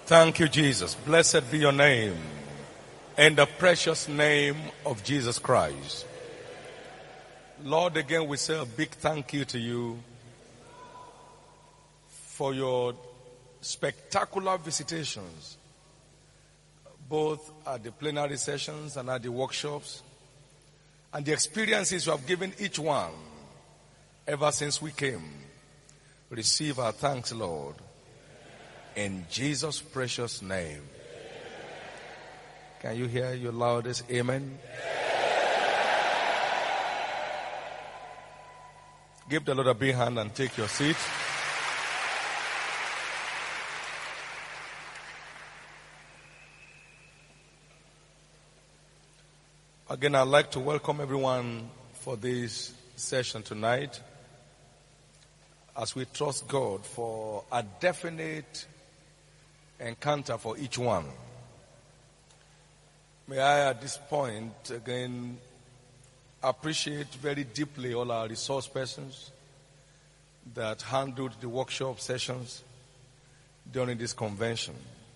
Thank you, Jesus. Blessed be your name. In the precious name of Jesus Christ. Lord, again we say a big thank you to you for your spectacular visitations, both at the plenary sessions and at the workshops, and the experiences you have given each one ever since we came. Receive our thanks, Lord. In Jesus' precious name. Can you hear your loudest amen? Give the Lord a big hand and take your seat. Again, I'd like to welcome everyone for this session tonight as we trust God for a definite encounter for each one. May I at this point again appreciate very deeply all our resource persons that handled the workshop sessions during this convention.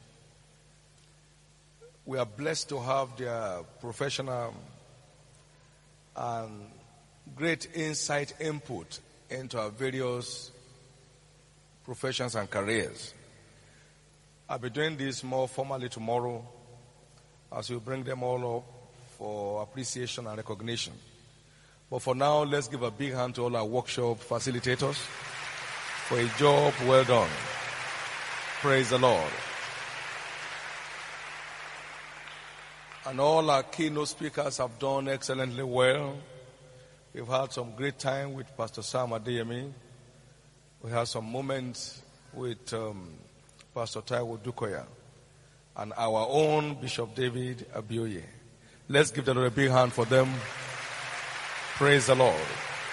We are blessed to have their professional and great insight input into our various professions and careers. I'll be doing this more formally tomorrow as we bring them all up for appreciation and recognition. But for now, let's give a big hand to all our workshop facilitators for a job well done. Praise the Lord. And all our keynote speakers have done excellently well. We've had some great time with Pastor Sam Adeyemi. We had some moments with Pastor Taiwo Dukoya and our own Bishop David Abioye. Let's give the Lord a big hand for them. Praise the Lord.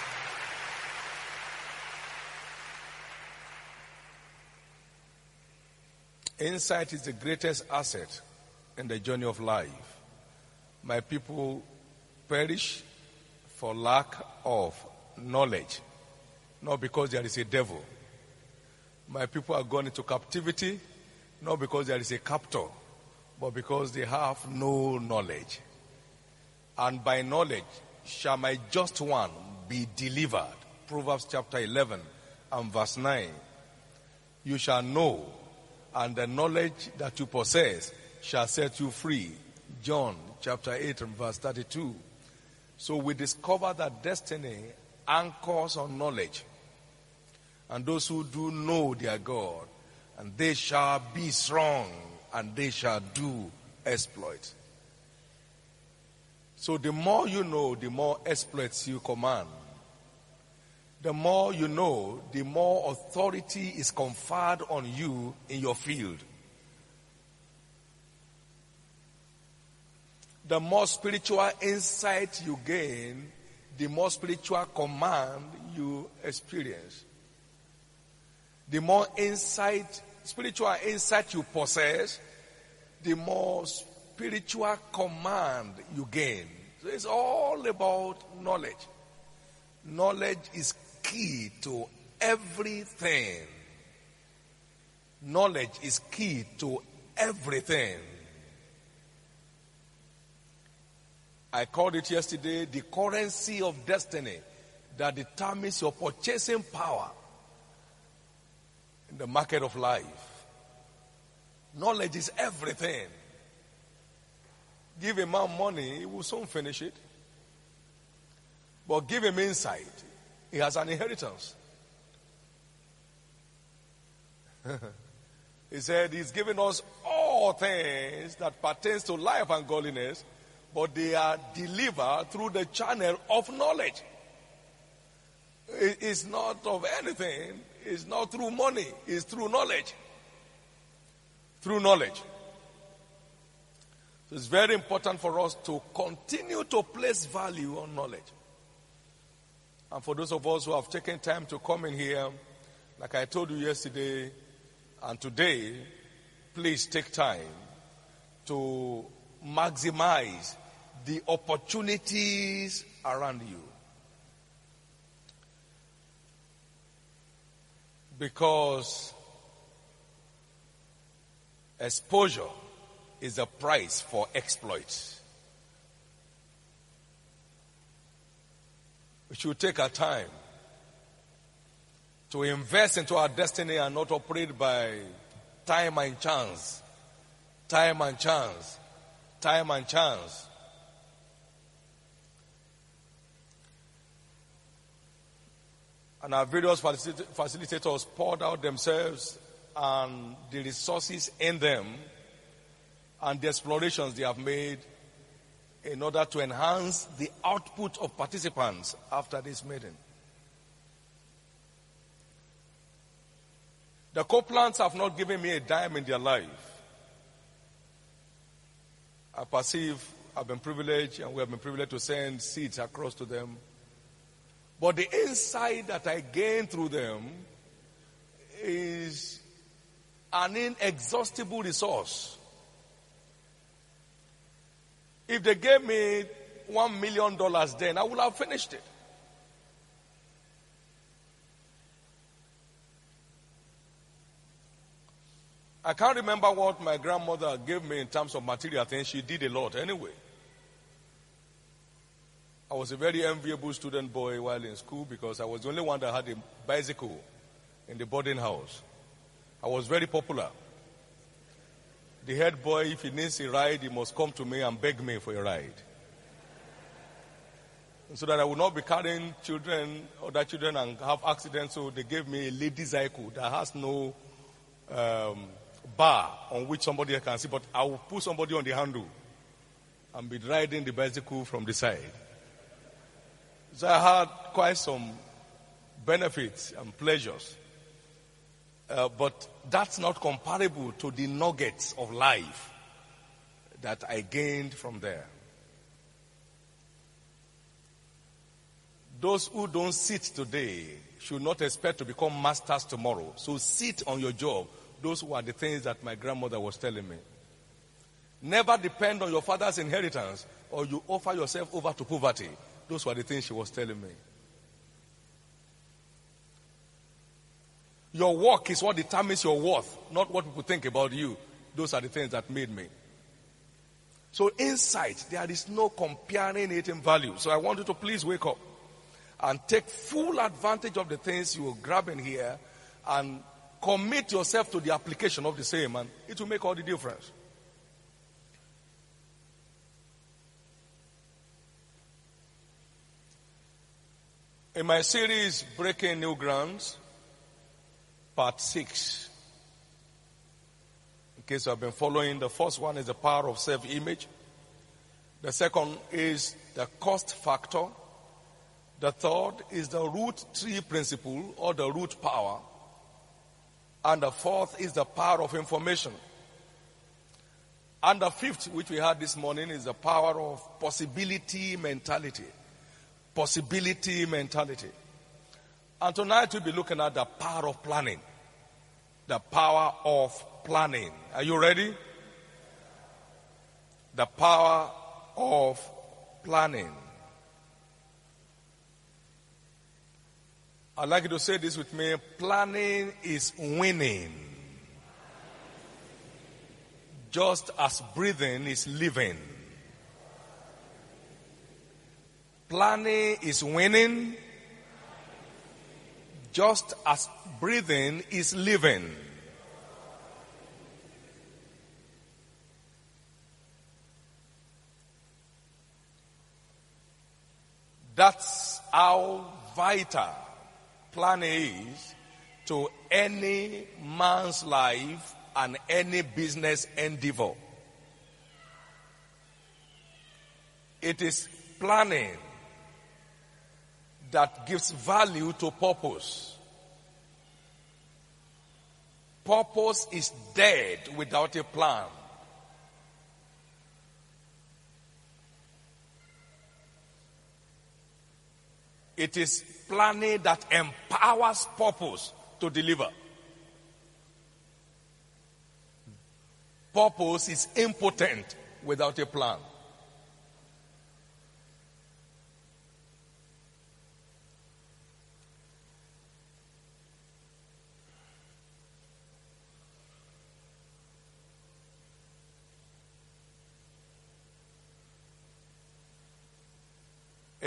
Insight is the greatest asset in the journey of life. My people perish for lack of knowledge, not because there is a devil. My people are gone into captivity, not because there is a captor, but because they have no knowledge. And by knowledge shall my just one be delivered. Proverbs chapter 11 and verse 9. You shall know, and the knowledge that you possess shall set you free. John chapter 8 and verse 32. So we discover that destiny anchors on knowledge. And those who do know their God, and they shall be strong, and they shall do exploits. So the more you know, the more exploits you command. The more you know, the more authority is conferred on you in your field. The more spiritual insight you gain, the more spiritual command you experience. The more spiritual insight you possess, the more spiritual command you gain. So it's all about knowledge. Knowledge is key to everything. Knowledge is key to everything. I called it yesterday the currency of destiny that determines your purchasing power in the market of life. Knowledge is everything. Give a man money, he will soon finish it. But give him insight, he has an inheritance. He said he's given us all things that pertains to life and godliness, but they are delivered through the channel of knowledge. It's not of anything. It's not through money. It's through knowledge. Through knowledge. So it's very important for us to continue to place value on knowledge. And for those of us who have taken time to come in here, like I told you yesterday and today, please take time to maximize the opportunities around you. Because Exposure is the price for exploit. We should take our time to invest into our destiny and not operate by time and chance. Time and chance. Time and chance. And our various facilitators poured out themselves and the resources in them and the explorations they have made in order to enhance the output of participants after this meeting. The Copelands have not given me a dime in their life. I perceive I've been privileged and we have been privileged to send seeds across to them. But the insight that I gain through them is an inexhaustible resource. If they gave me $1 million then, I would have finished it. I can't remember what my grandmother gave me in terms of material things. She did a lot anyway. I was a very enviable student boy while in school because I was the only one that had a bicycle in the boarding house. I was very popular. The head boy, if he needs a ride, he must come to me and beg me for a ride. So that I would not be carrying other children and have accidents. So they gave me a lady cycle that has no bar on which somebody can see. But I will put somebody on the handle and be riding the bicycle from the side. So I had quite some benefits and pleasures. But that's not comparable to the nuggets of life that I gained from there. Those who don't sit today should not expect to become masters tomorrow. So sit on your job. Those were the things that my grandmother was telling me. Never depend on your father's inheritance or you offer yourself over to poverty. Those were the things she was telling me. Your work is what determines your worth, not what people think about you. Those are the things that made me. So insight, there is no comparing it in value. So I want you to please wake up and take full advantage of the things you will grab in here and commit yourself to the application of the same, and it will make all the difference. In my series, Breaking New Grounds, Part 6. In case you have been following, the first one is the power of self-image. The second is the cost factor. The third is the root tree principle or the root power. And the fourth is the power of information. And the fifth, which we had this morning, is the power of possibility mentality. Possibility mentality. And tonight we'll be looking at the power of planning. The power of planning. Are you ready? The power of planning. I'd like you to say this with me. Planning is winning. Just as breathing is living. Planning is winning. Just as breathing is living. That's how vital planning is to any man's life and any business endeavor. It is planning that gives value to purpose. Purpose is dead without a plan. It is planning that empowers purpose to deliver. Purpose is impotent without a plan.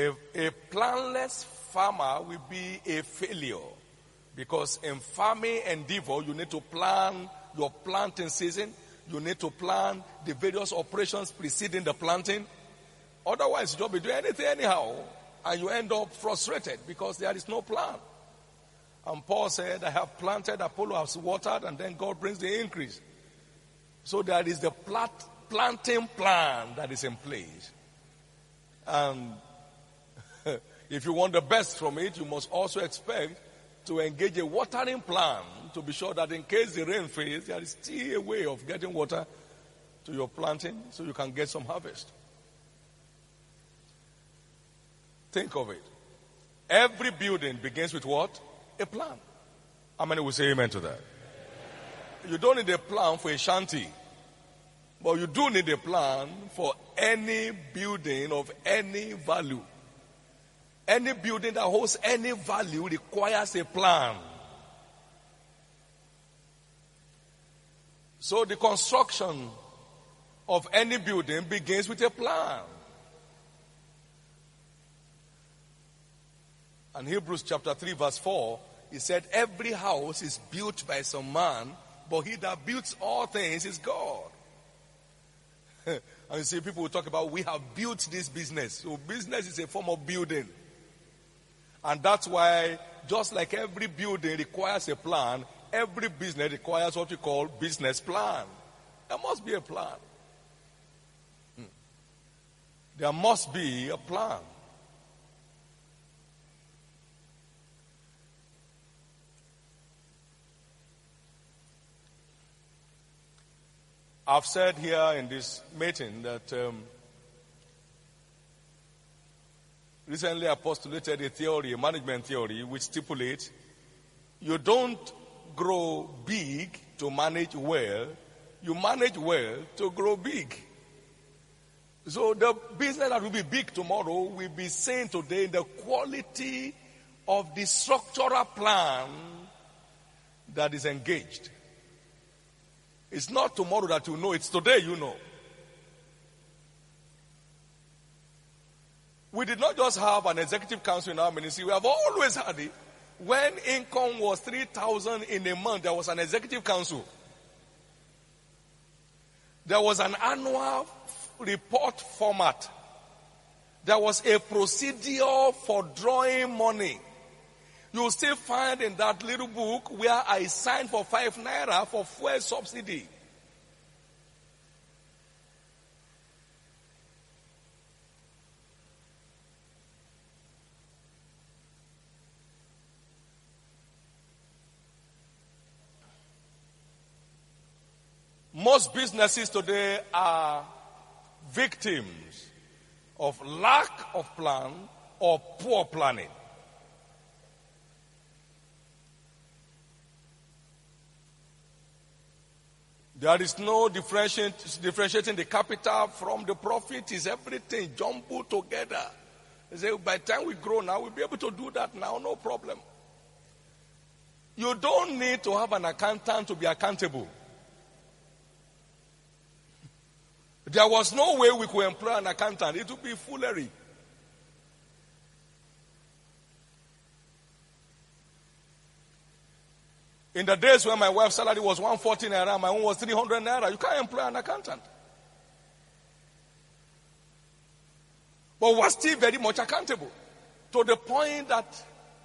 A planless farmer will be a failure, because in farming endeavor, you need to plan your planting season. You need to plan the various operations preceding the planting. Otherwise, you don't be doing anything anyhow, and you end up frustrated because there is no plan. And Paul said, I have planted, Apollo has watered, and then God brings the increase. So there is the planting plan that is in place. And if you want the best from it, you must also expect to engage a watering plan to be sure that in case the rain fails, there is still a way of getting water to your planting so you can get some harvest. Think of it. Every building begins with what? A plan. How many will say amen to that? You don't need a plan for a shanty, but you do need a plan for any building of any value. Any building that holds any value requires a plan. So the construction of any building begins with a plan. And Hebrews chapter 3 verse 4, he said, every house is built by some man, but he that builds all things is God. And you see, people will talk about, we have built this business. So business is a form of building. And that's why, just like every building requires a plan, every business requires what we call business plan. There must be a plan. There must be a plan. I've said here in this meeting that recently I postulated a theory, a management theory, which stipulates you don't grow big to manage well, you manage well to grow big. So the business that will be big tomorrow will be seen today in the quality of the structural plan that is engaged. It's not tomorrow that you know, it's today you know. We did not just have an executive council in our ministry, we have always had it. When income was 3,000 in a month, there was an executive council. There was an annual report format. There was a procedure for drawing money. You will still find in that little book where I signed for 5 naira for fuel subsidy. Most businesses today are victims of lack of plan or poor planning. There is no differentiating the capital from the profit. Is everything jumbled together. They say, by the time we grow now, we'll be able to do that now, no problem. You don't need to have an accountant to be accountable. There was no way we could employ an accountant. It would be foolery. In the days when my wife's salary was 140 naira, my own was 300 naira, you can't employ an accountant. But we're still very much accountable. To the point that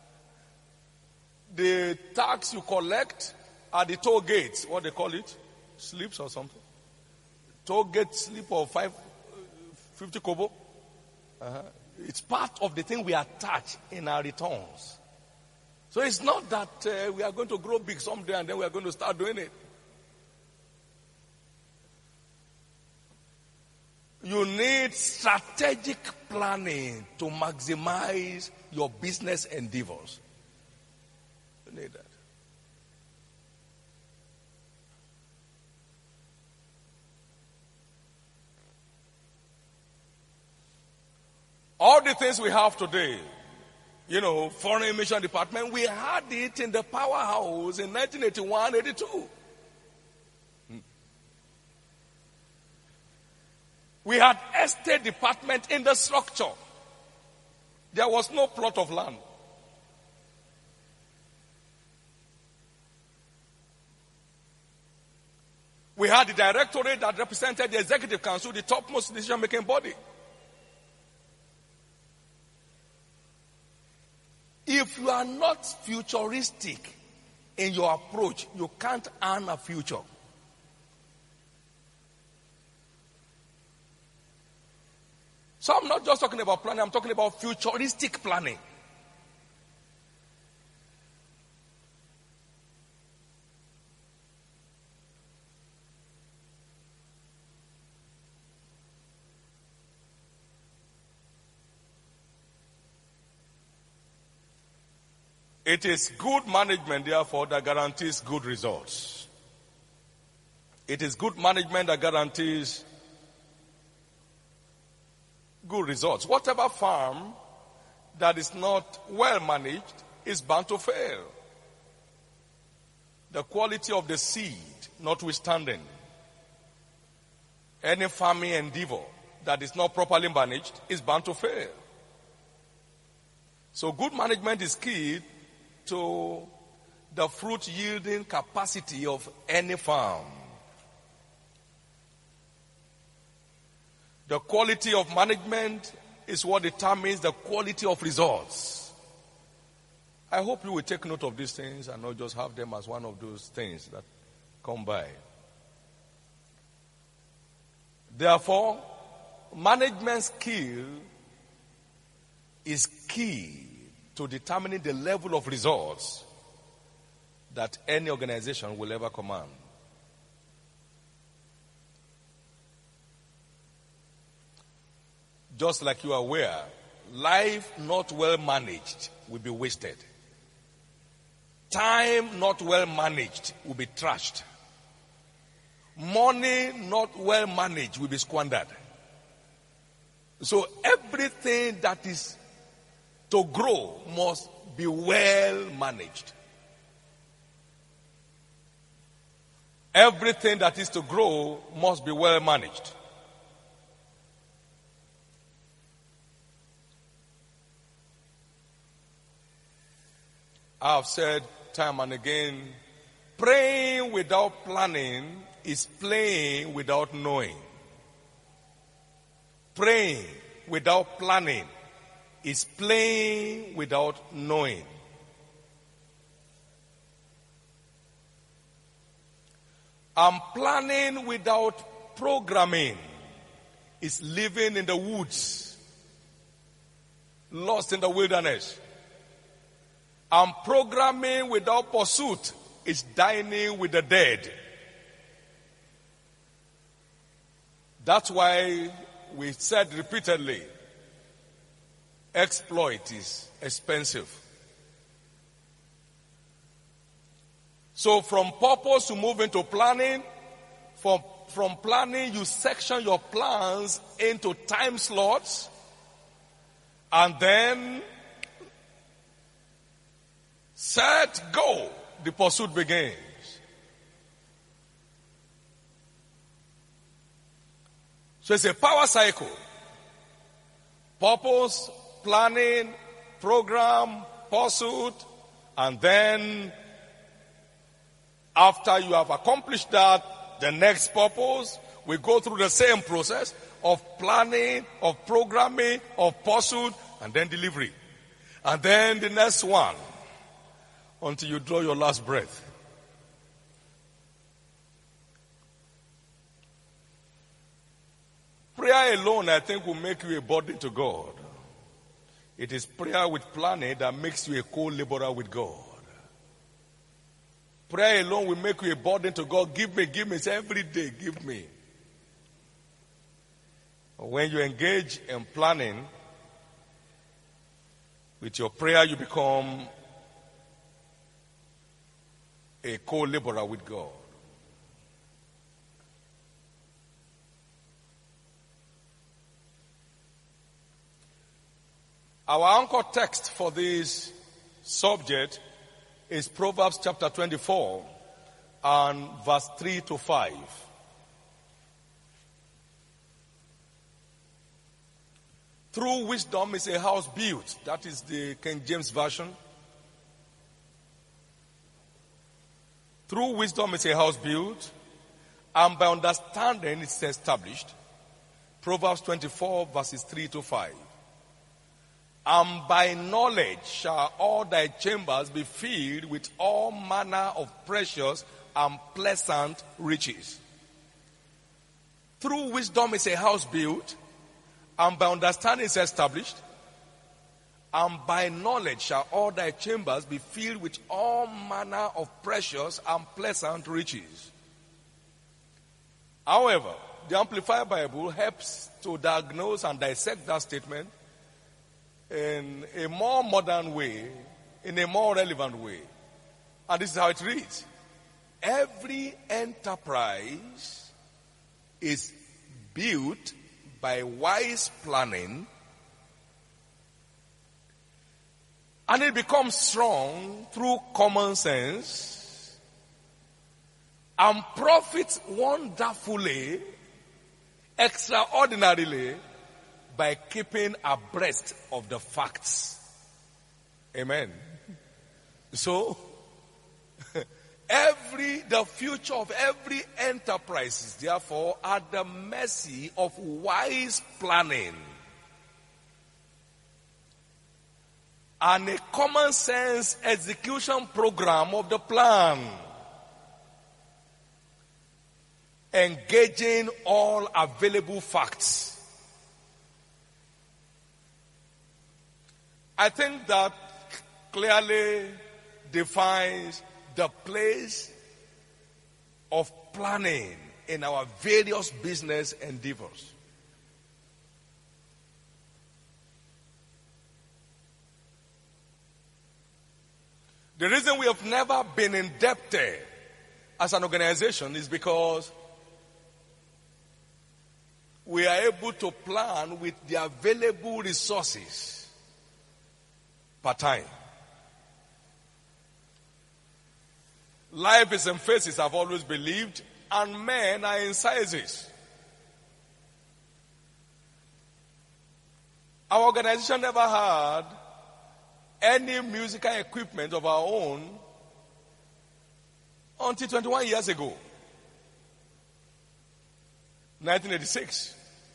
the tax you collect at the toll gates, what they call it, slips or something. Toll gate slip of 50 kobo. It's part of the thing we attach in our returns. So it's not that we are going to grow big someday and then we are going to start doing it. You need strategic planning to maximize your business endeavors. You need that. All the things we have today, foreign mission department, we had it in the powerhouse in 1981-82. We had estate department in the structure. There was no plot of land. We had the directorate that represented the executive council, the topmost decision-making body. If you are not futuristic in your approach, you can't earn a future. So I'm not just talking about planning, I'm talking about futuristic planning. It is good management, therefore, that guarantees good results. It is good management that guarantees good results. Whatever farm that is not well managed is bound to fail. The quality of the seed notwithstanding, any farming endeavor that is not properly managed is bound to fail. So good management is key to the fruit yielding capacity of any farm. The quality of management is what determines the quality of results. I hope you will take note of these things and not just have them as one of those things that come by. Therefore, management skill is key to determining the level of results that any organization will ever command. Just like you are aware, life not well managed will be wasted. Time not well managed will be trashed. Money not well managed will be squandered. So everything that is to grow must be well managed. Everything that is to grow must be well managed. I have said time and again, praying without planning is playing without knowing. Praying without planning is playing without knowing. And planning without programming is living in the woods, lost in the wilderness. And programming without pursuit is dining with the dead. That's why we said repeatedly, exploit is expensive. So from purpose you move into planning. From planning you section your plans into time slots. And then set, go. The pursuit begins. So it's a power cycle. Purpose, planning, program, pursuit, and then after you have accomplished that, the next purpose, we go through the same process of planning, of programming, of pursuit, and then delivery. And then the next one, until you draw your last breath. Prayer alone, I think, will make you a burden to God. It is prayer with planning that makes you a co-laborer with God. Prayer alone will make you a burden to God. Give me. Say every day, give me. When you engage in planning, with your prayer you become a co-laborer with God. Our anchor text for this subject is Proverbs chapter 24 and verse 3 to 5. Through wisdom is a house built. That is the King James Version. Through wisdom is a house built, and by understanding it's established. Proverbs 24 verses 3 to 5. And by knowledge shall all thy chambers be filled with all manner of precious and pleasant riches. Through wisdom is a house built, and by understanding is established. And by knowledge shall all thy chambers be filled with all manner of precious and pleasant riches. However, the Amplified Bible helps to diagnose and dissect that statement in a more modern way, in a more relevant way. And this is how it reads. Every enterprise is built by wise planning, and it becomes strong through common sense, and profits wonderfully, extraordinarily, by keeping abreast of the facts. Amen. So, the future of every enterprise is therefore at the mercy of wise planning and a common sense execution program of the plan, engaging all available facts. I think that clearly defines the place of planning in our various business endeavors. The reason we have never been indebted as an organization is because we are able to plan with the available resources per time. Life is in phases, I've always believed, and men are in sizes. Our organization never had any musical equipment of our own until 21 years ago, 1986.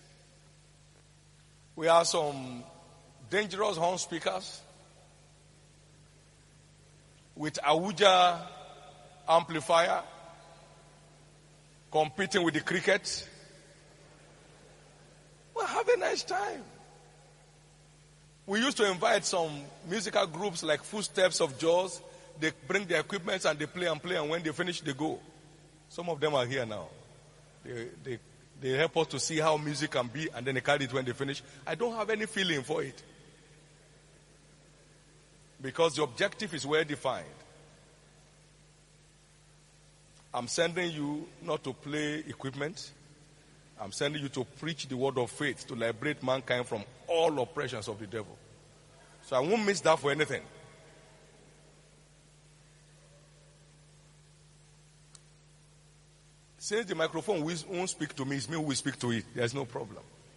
We have some dangerous horn speakers with Ahuja amplifier competing with the cricket. Well, have a nice time. We used to invite some musical groups like Footsteps of Jaws. They bring their equipment and they play, and when they finish, they go. Some of them are here now. They help us to see how music can be, and then they carry it when they finish. I don't have any feeling for it, because the objective is well defined. I'm sending you not to play equipment. I'm sending you to preach the word of faith, to liberate mankind from all oppressions of the devil. So I won't miss that for anything. Since the microphone won't speak to me, it's me who will speak to it. There's no problem.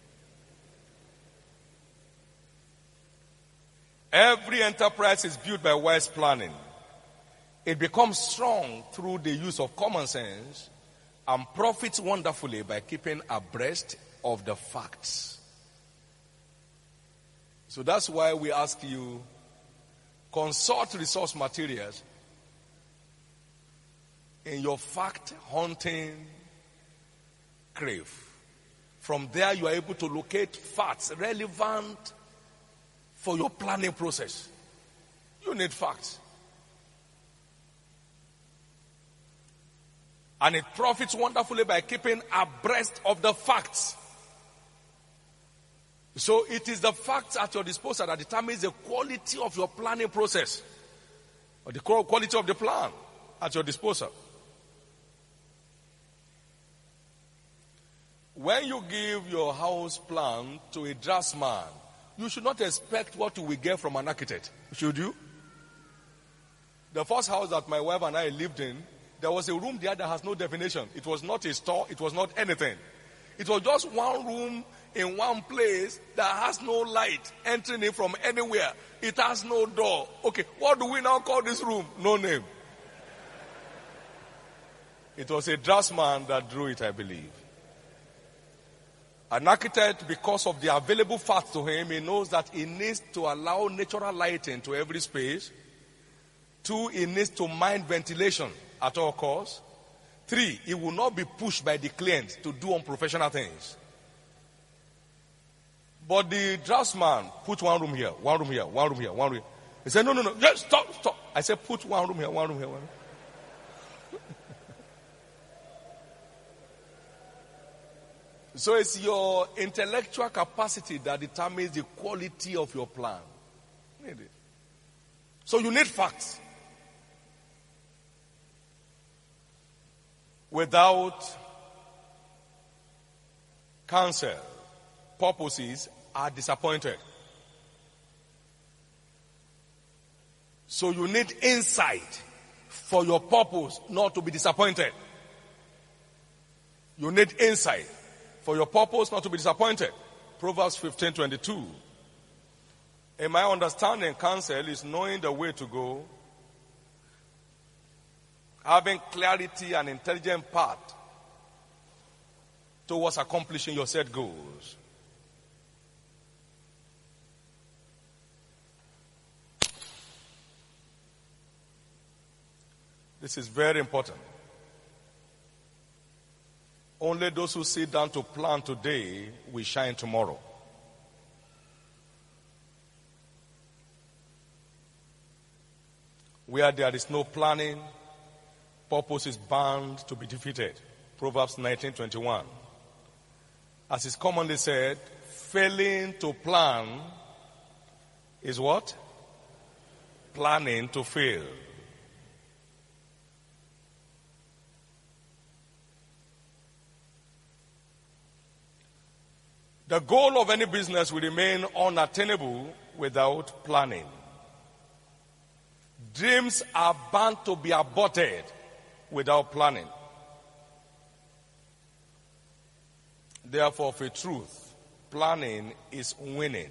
Every enterprise is built by wise planning. It becomes strong through the use of common sense and profits wonderfully by keeping abreast of the facts. So that's why we ask you, consult resource materials in your fact-hunting crave. From there you are able to locate facts relevant for your planning process. You need facts. And it profits wonderfully by keeping abreast of the facts. So it is the facts at your disposal that determines the quality of your planning process, or the quality of the plan at your disposal. When you give your house plan to a draftsman, you should not expect what you will get from an architect, should you? The first house that my wife and I lived in, there was a room there that has no definition. It was not a store. It was not anything. It was just one room in one place that has no light entering in from anywhere. It has no door. Okay, what do we now call this room? No name. It was a draftsman that drew it, I believe. An architect, because of the available facts to him, he knows that he needs to allow natural lighting to every space. 2, he needs to mind ventilation at all costs. 3, he will not be pushed by the client to do unprofessional things. But the draftsman put one room here, one room here, one room here, one room here. He said, no, just stop. I said, put one room here, one room here, one room. So it's your intellectual capacity that determines the quality of your plan. So you need facts. Without counsel, purposes are disappointed. So you need insight for your purpose not to be disappointed. You need insight for your purpose not to be disappointed. Proverbs 15:22. In my understanding, counsel is knowing the way to go, having clarity and intelligent path towards accomplishing your set goals. This is very important. Only those who sit down to plan today will shine tomorrow. Where there is no planning, purpose is bound to be defeated. Proverbs 19:21. As is commonly said, failing to plan is what? Planning to fail. The goal of any business will remain unattainable without planning. Dreams are bound to be aborted without planning. Therefore, for truth, planning is winning.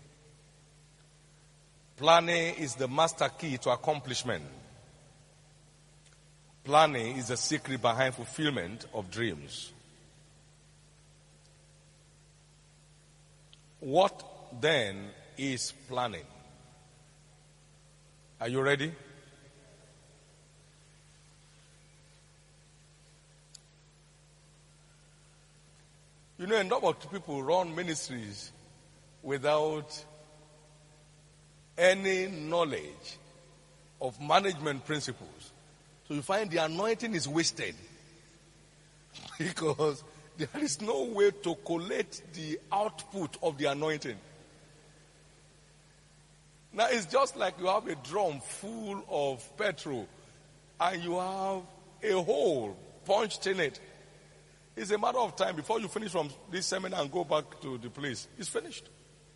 Planning is the master key to accomplishment. Planning is the secret behind fulfillment of dreams. What then is planning? Are you ready? You know, a number of people run ministries without any knowledge of management principles. So you find the anointing is wasted because there is no way to collect the output of the anointing. Now it's just like you have a drum full of petrol and you have a hole punched in it. It's a matter of time before you finish from this seminar and go back to the place. It's finished.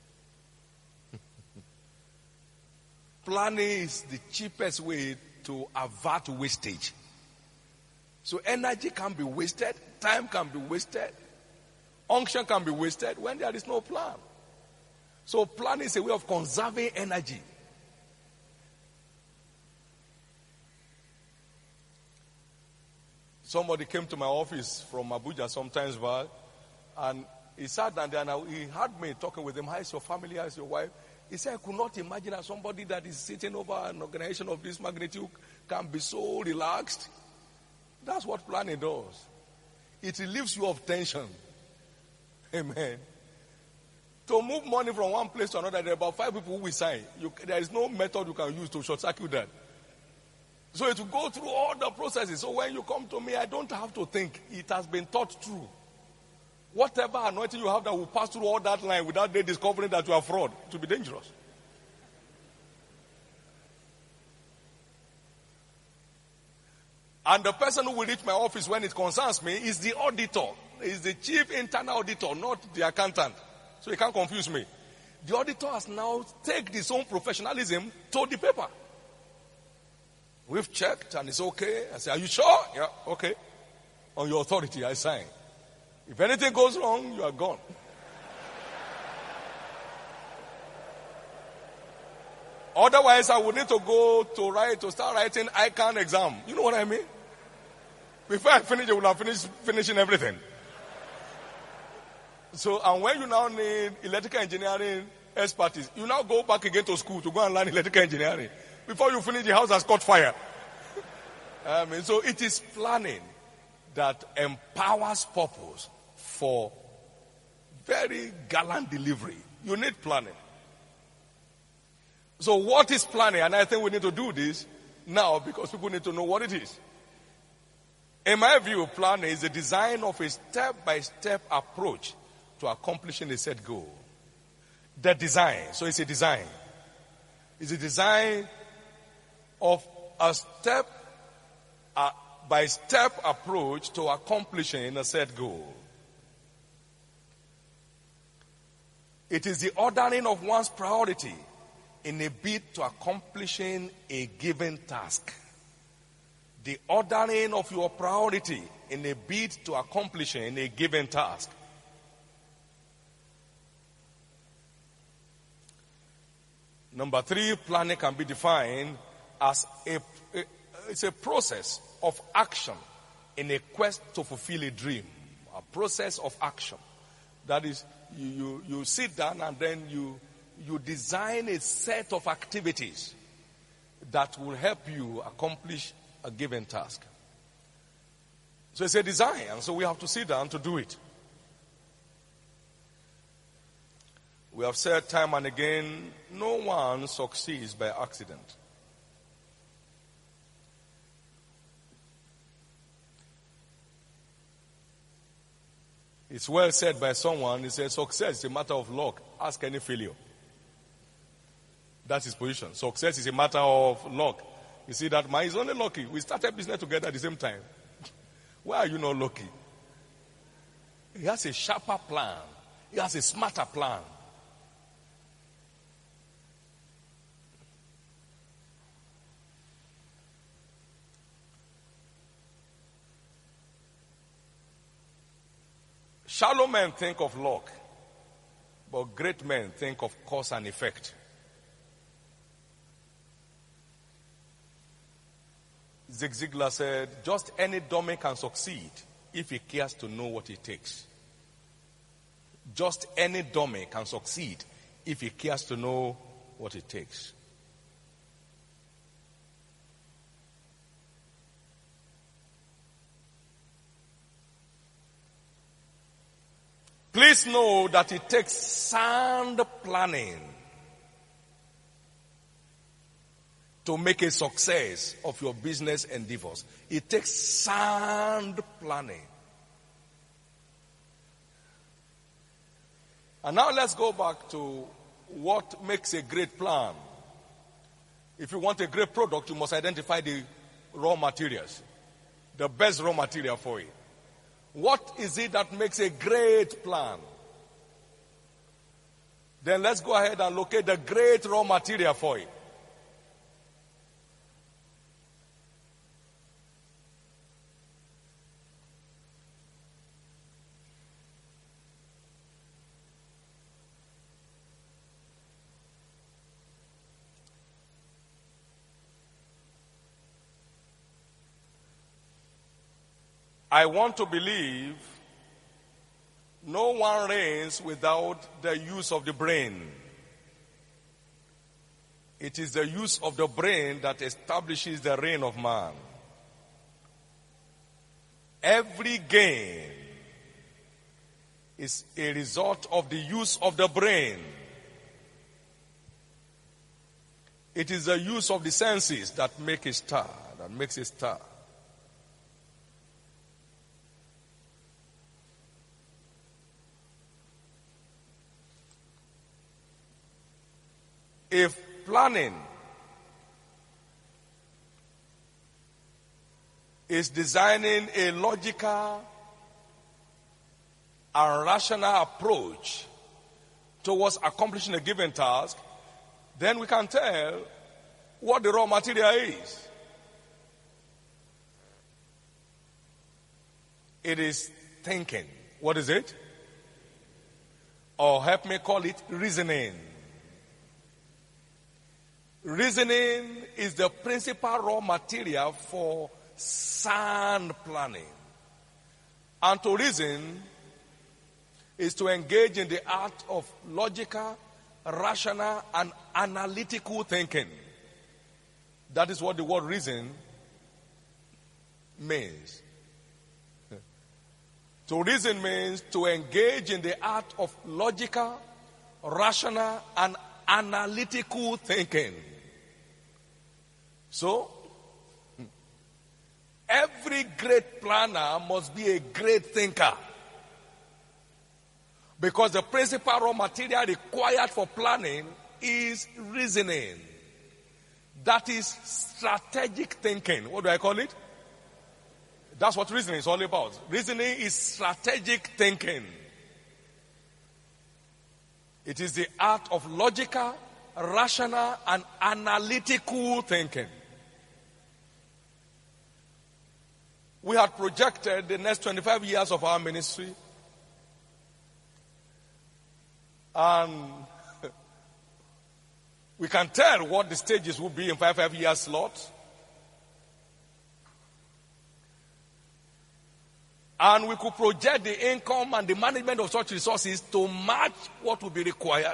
Planning is the cheapest way to avert wastage. So energy can be wasted, time can be wasted, unction can be wasted when there is no plan. So planning is a way of conserving energy. Somebody came to my office from Abuja sometimes back, and he sat down there and he had me talking with him. How is your family? How is your wife? He said, I could not imagine that somebody that is sitting over an organization of this magnitude can be so relaxed. That's what planning does. It relieves you of tension. Amen. To move money from one place to another, there are about 5 people who will sign. There is no method you can use to short circuit that. So it will go through all the processes. So when you come to me, I don't have to think. It has been thought through. Whatever anointing you have that will pass through all that line without they discovering that you are fraud, it will be dangerous. And the person who will reach my office when it concerns me is the auditor. Is the chief internal auditor, not the accountant. So he can't confuse me. The auditor has now taken his own professionalism to the paper. We've checked and it's okay. I say, are you sure? Yeah, okay. On your authority, I sign. If anything goes wrong, you are gone. Otherwise, I would need to go to start writing ICANN exam. You know what I mean? Before I finish, I will have finishing everything. So, and when you now need electrical engineering expertise, you now go back again to school to go and learn electrical engineering. Before you finish, the house has caught fire. So it is planning that empowers purpose for very gallant delivery. You need planning. So what is planning? And I think we need to do this now because people need to know what it is. In my view, planning is the design of a step-by-step approach to accomplishing a set goal. The design. So it's a design. It's a design of a step-by-step approach to accomplishing a set goal. It is the ordering of one's priority in a bid to accomplishing a given task. The ordering of your priority in a bid to accomplishing a given task. Number 3, planning can be defined as it's a process of action in a quest to fulfill a dream. A process of action. That is, you sit down and then you design a set of activities that will help you accomplish a given task. So it's a design, and so we have to sit down to do it. We have said time and again, no one succeeds by accident. It's well said by someone, he said, success is a matter of luck. Ask any failure. That's his position. Success is a matter of luck. You see that man is only lucky. We started business together at the same time. Why are you not lucky? He has a sharper plan. He has a smarter plan. Shallow men think of luck, but great men think of cause and effect. Zig Ziglar said, just any dummy can succeed if he cares to know what it takes. Just any dummy can succeed if he cares to know what it takes. Please know that it takes sound planning to make a success of your business endeavors. It takes sound planning. And now let's go back to what makes a great plan. If you want a great product, you must identify the raw materials, the best raw material for it. What is it that makes a great plan? Then let's go ahead and locate the great raw material for it. I want to believe no one reigns without the use of the brain. It is the use of the brain that establishes the reign of man. Every gain is a result of the use of the brain. It is the use of the senses that makes a star. If planning is designing a logical and rational approach towards accomplishing a given task, then we can tell what the raw material is. It is thinking. What is it? Or help me call it reasoning. Reasoning is the principal raw material for sound planning. And to reason is to engage in the art of logical, rational, and analytical thinking. That is what the word reason means. To reason means to engage in the art of logical, rational, and analytical thinking. So, every great planner must be a great thinker. Because the principal raw material required for planning is reasoning. That is strategic thinking. What do I call it? That's what reasoning is all about. Reasoning is strategic thinking. It is the art of logical, rational, and analytical thinking. We had projected the next 25 years of our ministry. And we can tell what the stages will be in 5 year slots. And we could project the income and the management of such resources to match what will be required.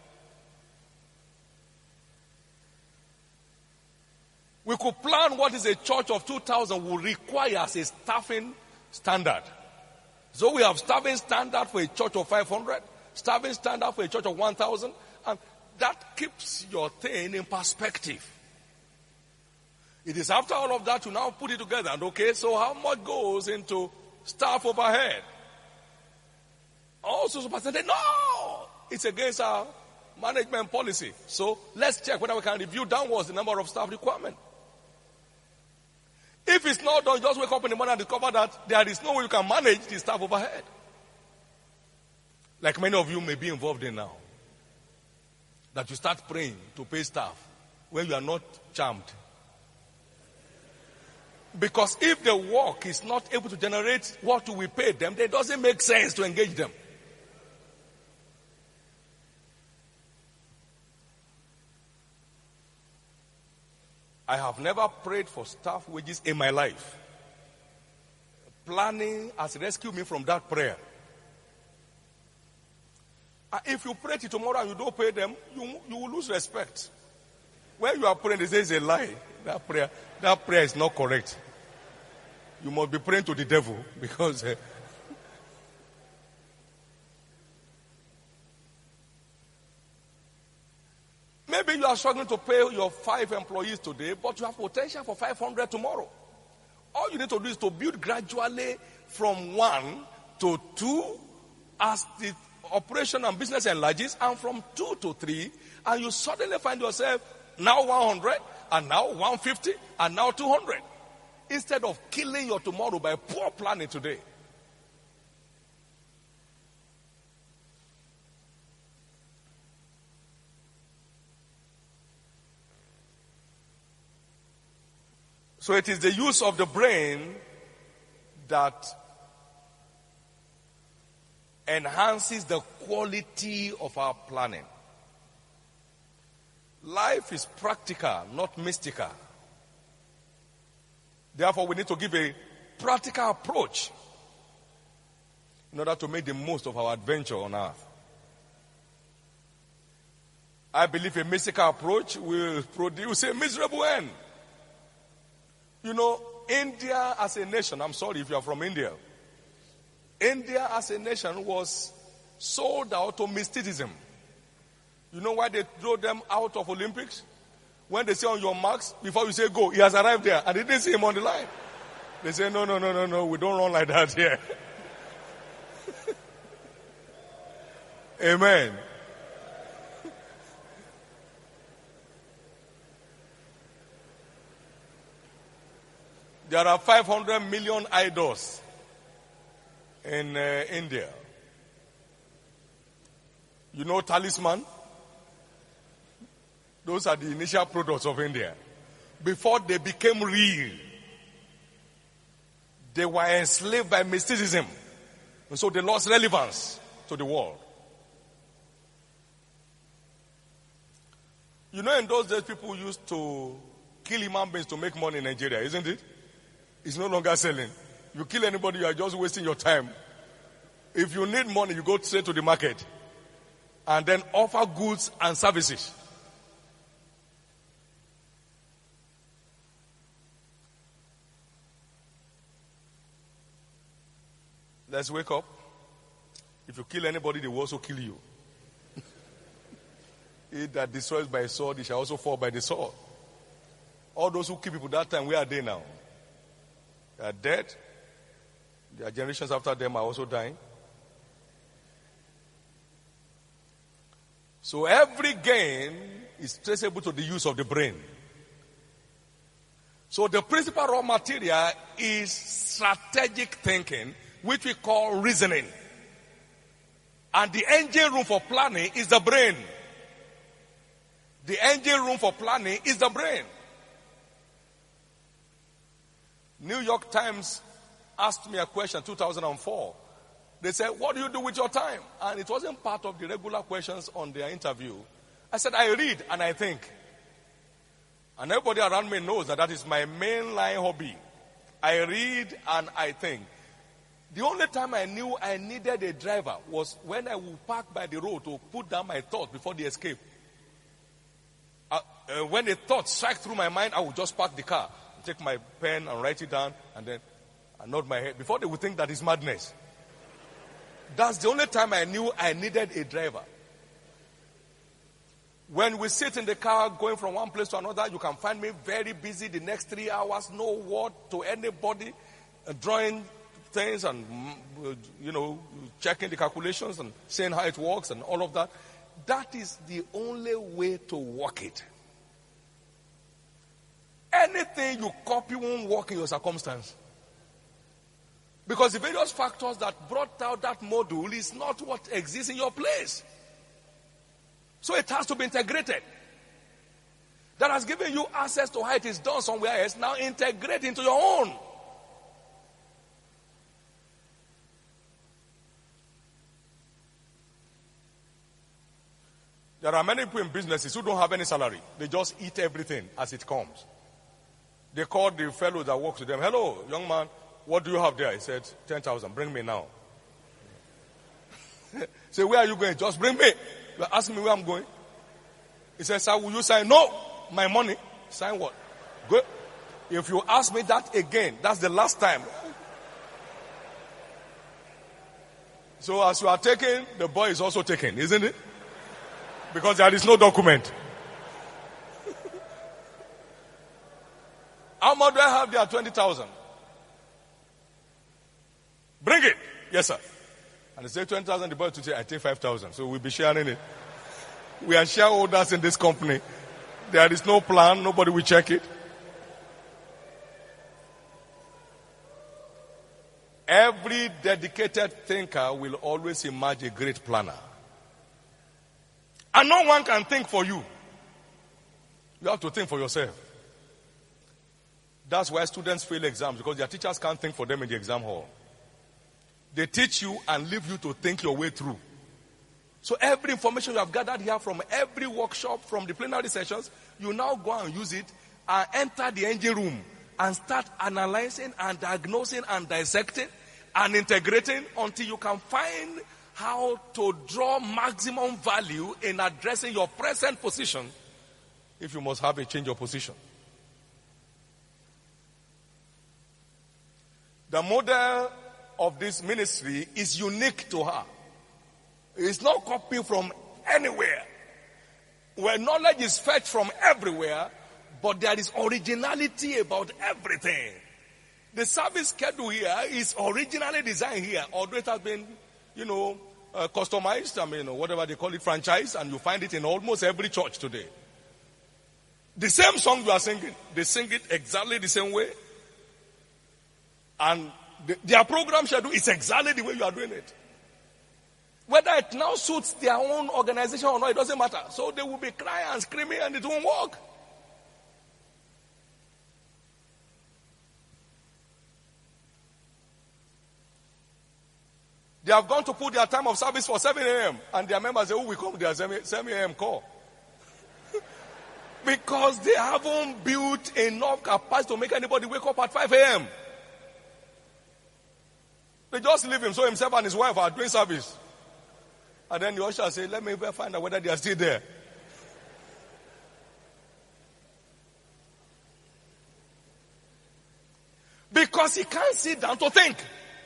We could plan what is a church of 2,000 will require as a staffing standard. So we have staffing standard for a church of 500, staffing standard for a church of 1,000, and that keeps your thing in perspective. It is after all of that you now put it together. And okay, so how much goes into staff overhead? Also, some person say, no, it's against our management policy. So let's check whether we can review downwards the number of staff requirement. If it's not done, just wake up in the morning and discover that there is no way you can manage the staff overhead. Like many of you may be involved in now. That you start praying to pay staff when you are not charmed. Because if the work is not able to generate what we pay them, then it doesn't make sense to engage them. I have never prayed for staff wages in my life. Planning has rescued me from that prayer. If you pray till tomorrow and you don't pay them, you will lose respect. When you are praying, they say it's a lie. That prayer is not correct. You must be praying to the devil because maybe you are struggling to pay your 5 employees today, but you have potential for 500 tomorrow. All you need to do is to build gradually from 1 to 2 as the operation and business enlarges, and from 2 to 3, and you suddenly find yourself now 100, and now 150, and now 200. Instead of killing your tomorrow by poor planning today. So it is the use of the brain that enhances the quality of our planning. Life is practical, not mystical. Therefore, we need to give a practical approach in order to make the most of our adventure on earth. I believe a mystical approach will produce a miserable end. You know, India as a nation, I'm sorry if you are from India. India as a nation was sold out to mysticism. You know why they throw them out of Olympics? When they say on your marks, before you say go, he has arrived there. And they didn't see him on the line. They say, no, we don't run like that here. Amen. There are 500 million idols in India. You know talisman? Those are the initial products of India. Before they became real, they were enslaved by mysticism. And so they lost relevance to the world. You know, in those days, people used to kill human beings to make money in Nigeria, isn't it? It's no longer selling. You kill anybody, you are just wasting your time. If you need money, you go straight to the market and then offer goods and services. Let's wake up. If you kill anybody, they will also kill you. He that destroys by a sword, he shall also fall by the sword. All those who kill people that time, where are they now? They are dead. Their generations after them are also dying. So every gain is traceable to the use of the brain. So the principal raw material is strategic thinking, which we call reasoning. And the engine room for planning is the brain. The engine room for planning is the brain. New York Times asked me a question in 2004. They said, what do you do with your time? And it wasn't part of the regular questions on their interview. I said, I read and I think. And everybody around me knows that is my mainline hobby. I read and I think. The only time I knew I needed a driver was when I would park by the road to put down my thoughts before the escape. When a thought strikes through my mind, I would just park the car, take my pen and write it down, and then I nod my head. Before they would think that is madness. That's the only time I knew I needed a driver. When we sit in the car going from one place to another, you can find me very busy the next 3 hours, no word to anybody, drawing things and, checking the calculations and saying how it works and all of that. That is the only way to work it. Anything you copy won't work in your circumstance. Because the various factors that brought out that module is not what exists in your place. So it has to be integrated. That has given you access to how it is done somewhere else. Now integrate into your own. There are many people in businesses who don't have any salary. They just eat everything as it comes. They called the fellow that works with them. Hello, young man, what do you have there? He said, 10,000. Bring me now. Say, where are you going? Just bring me. You're asking me where I'm going. He said, sir, will you sign? No, my money. Sign what? Go. If you ask me that again, that's the last time. So as you are taking, the boy is also taking, isn't it? Because there is no document. How much do I have there? 20,000. Bring it. Yes, sir. And they say 20,000, the boy to say, I take 5,000. So we'll be sharing it. We are shareholders in this company. There is no plan. Nobody will check it. Every dedicated thinker will always emerge a great planner. And no one can think for you. You have to think for yourself. That's why students fail exams, because their teachers can't think for them in the exam hall. They teach you and leave you to think your way through. So every information you have gathered here from every workshop, from the plenary sessions, you now go and use it and enter the engine room and start analyzing and diagnosing and dissecting and integrating until you can find how to draw maximum value in addressing your present position if you must have a change of position. The model of this ministry is unique to her. It's not copied from anywhere. Where knowledge is fetched from everywhere, but there is originality about everything. The service schedule here is originally designed here, although it has been, customized, whatever they call it, franchise, and you find it in almost every church today. The same song you are singing, they sing it exactly the same way. And their program schedule is exactly the way you are doing it. Whether it now suits their own organization or not, it doesn't matter. So they will be crying and screaming and it won't work. They have gone to put their time of service for 7 a.m. and their members say, oh, we come to their 7 a.m. call. Because they haven't built enough capacity to make anybody wake up at 5 a.m. They just leave him so himself and his wife are doing service. And then the usher say, let me find out whether they are still there. Because he can't sit down to think.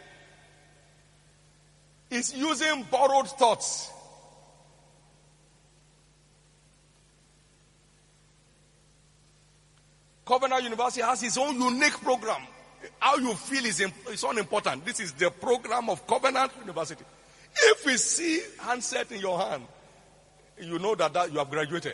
He's using borrowed thoughts. Covenant University has its own unique program. How you feel is unimportant. This is the program of Covenant University. If we see handset in your hand, you know that you have graduated.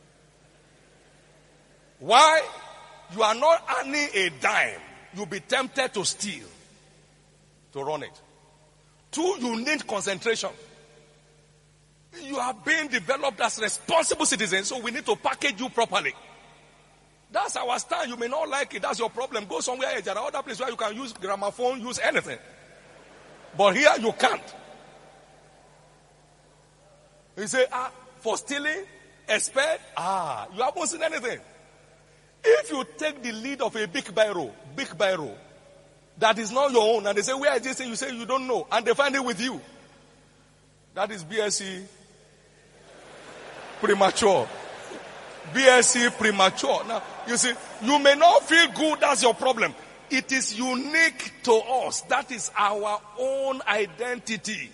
Why? You are not earning a dime. You'll be tempted to steal, to run it. 2, you need concentration. You are being developed as responsible citizens, so we need to package you properly. That's our stand. You may not like it. That's your problem. Go somewhere else. There are other places where you can use gramophone, use anything. But here you can't. You say, for stealing, expect, you haven't seen anything. If you take the lead of a big biro, that is not your own, and they say, where is this thing? You say you don't know, and they find it with you. That is BSc premature. BSc premature. Now, you see, you may not feel good, that's your problem. It is unique to us. That is our own identity.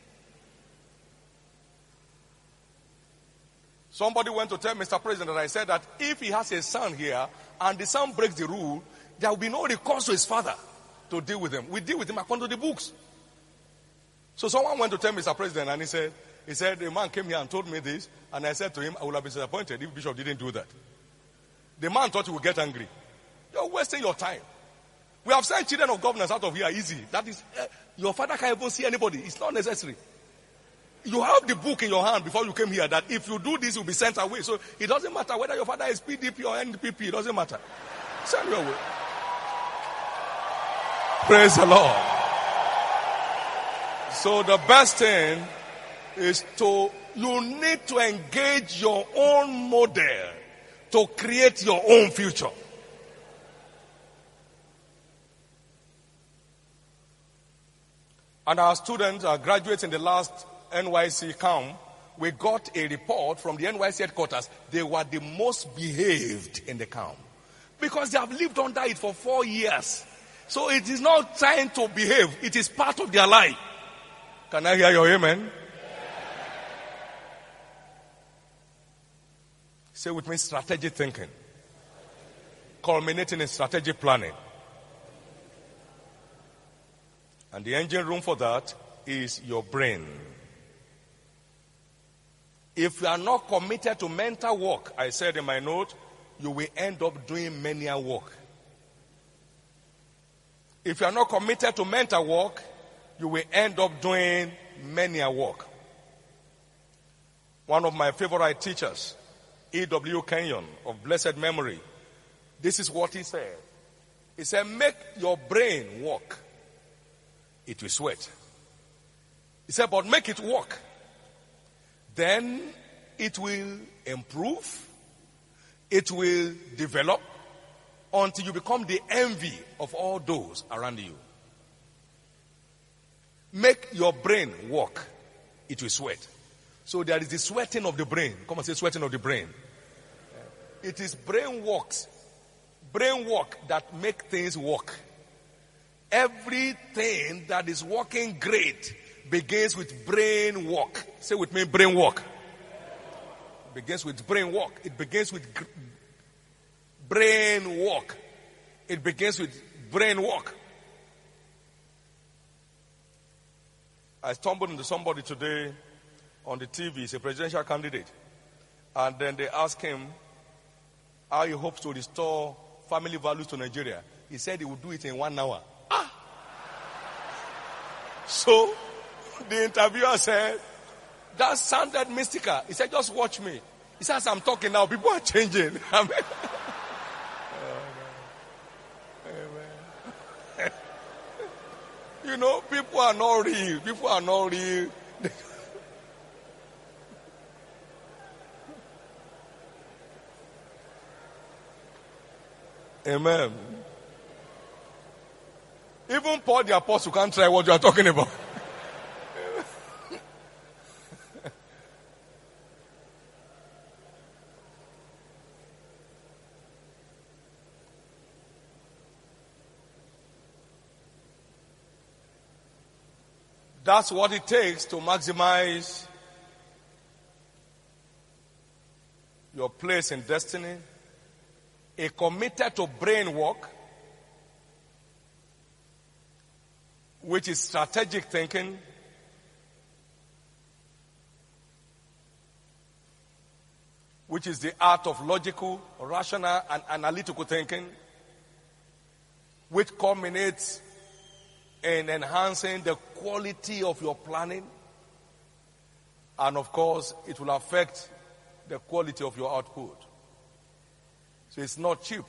Somebody went to tell Mr. President that I said that if he has a son here and the son breaks the rule, there will be no recourse to his father to deal with him. We deal with him according to the books. So someone went to tell Mr. President and he said, the man came here and told me this, and I said to him, I would have been disappointed if Bishop didn't do that. The man thought he would get angry. You're wasting your time. We have sent children of governors out of here easy. That is, your father can't even see anybody. It's not necessary. You have the book in your hand before you came here that if you do this, you'll be sent away. So it doesn't matter whether your father is PDP or NPP. It doesn't matter. Send you away. Praise the Lord. So the best thing is you need to engage your own model to create your own future. And our students, our graduates in the last NYC camp, we got a report from the NYC headquarters. They were the most behaved in the camp. Because they have lived under it for 4 years. So it is not trying to behave. It is part of their life. Can I hear your amen? Say with me, strategic thinking. Culminating in strategic planning. And the engine room for that is your brain. If you are not committed to mental work, I said in my note, you will end up doing menial work. If you are not committed to mental work, you will end up doing menial work. One of my favorite teachers, E.W. Kenyon of blessed memory, this is what he said. He said, make your brain work. It will sweat. He said, but make it work. Then it will improve. It will develop until you become the envy of all those around you. Make your brain work. It will sweat. So there is the sweating of the brain. Come and say sweating of the brain. It is brain work that make things work. Everything that is working great begins with brain work. Say with me, brain work. It begins with brain work. It begins with brain work. It begins with brain work. I stumbled into somebody today on the TV. He's a presidential candidate. And then they asked him how he hopes to restore family values to Nigeria. He said he would do it in 1 hour. So the interviewer said, that sounded mystical. He said, just watch me. He says, I'm talking now, people are changing. Amen. Amen. You know, people are not real. People are not real. Amen. Even Paul the Apostle can't try what you are talking about. That's what it takes to maximize your place in destiny. A committed to brain work, which is strategic thinking, which is the art of logical, rational, and analytical thinking, which culminates in enhancing the quality of your planning. And of course, it will affect the quality of your output. So it's not cheap.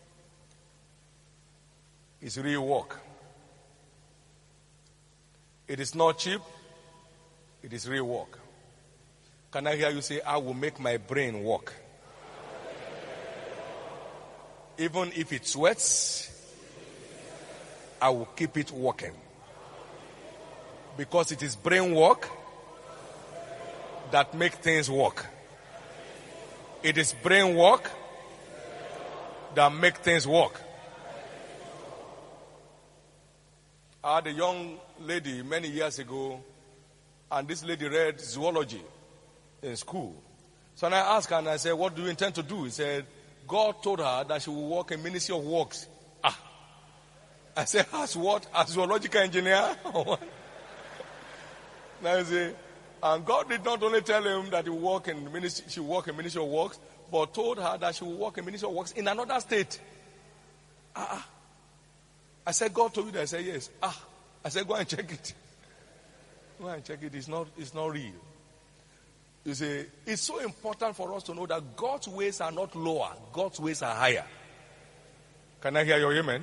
It's real work. It is not cheap. It is real work. Can I hear you say, I will make my brain work? Even if it sweats, I will keep it working. Because it is brain work that makes things work. It is brain work that makes things work. I had a young lady many years ago, and this lady read zoology in school. So when I asked her, and I said, what do you intend to do? He said, God told her that she will work in Ministry of Works. I said, as what? As zoological engineer? Now you see, and God did not only tell him that she work in Ministry of Works, but told her that she will work in Ministry of Works in another state. I said, God told you that? I said, yes. I said, go and check it. Go and check it. It's not real. You see, it's so important for us to know that God's ways are not lower. God's ways are higher. Can I hear your amen?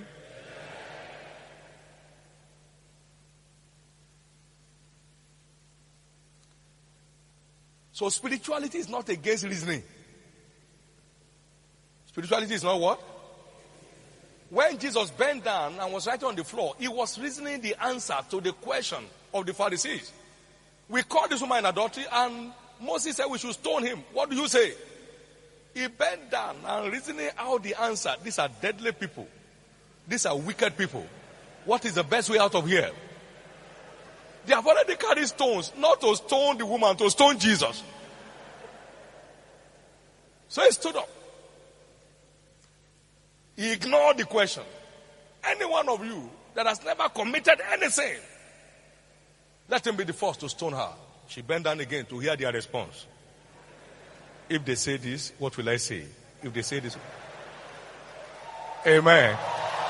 So spirituality is not against reasoning. Spirituality is not what? When Jesus bent down and was writing on the floor, he was reasoning the answer to the question of the Pharisees. We caught this woman in adultery, and Moses said we should stone him. What do you say? He bent down and reasoning out the answer. These are deadly people. These are wicked people. What is the best way out of here? They have already carried stones, not to stone the woman, to stone Jesus. So he stood up. He ignored the question. Any one of you that has never committed any sin, let him be the first to stone her. She bent down again to hear their response. If they say this, what will I say? If they say this, amen.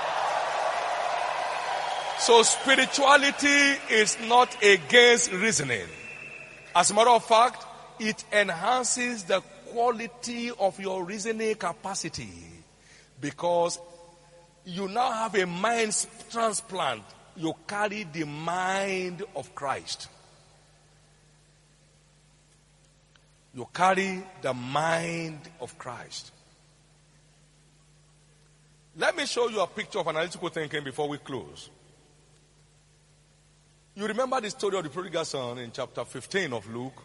So spirituality is not against reasoning. As a matter of fact, it enhances the quality of your reasoning capacity, because you now have a mind transplant. You carry the mind of Christ. You carry the mind of Christ. Let me show you a picture of analytical thinking before we close. You remember the story of the prodigal son in chapter 15 of Luke?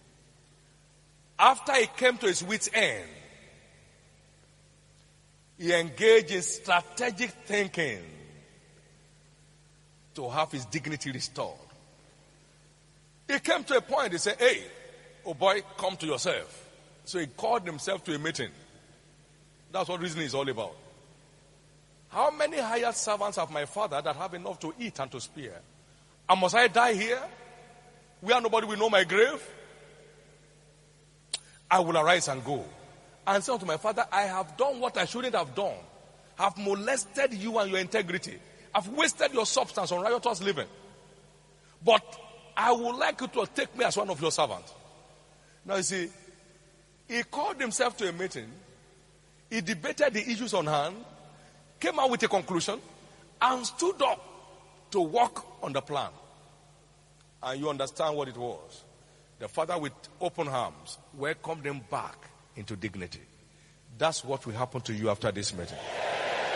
After he came to his wit's end, he engaged in strategic thinking to have his dignity restored. He came to a point, he said, hey, oh boy, come to yourself. So he called himself to a meeting. That's what reasoning is all about. How many hired servants have my father that have enough to eat and to spare? And must I die here, where nobody will know my grave? I will arise and go. And say unto my father, I have done what I shouldn't have done. Have molested you and your integrity. I've wasted your substance on riotous living. But I would like you to take me as one of your servants. Now you see, he called himself to a meeting. He debated the issues on hand, came out with a conclusion, and stood up to work on the plan. And you understand what it was. The father with open arms welcomed him back into dignity. That's what will happen to you after this meeting.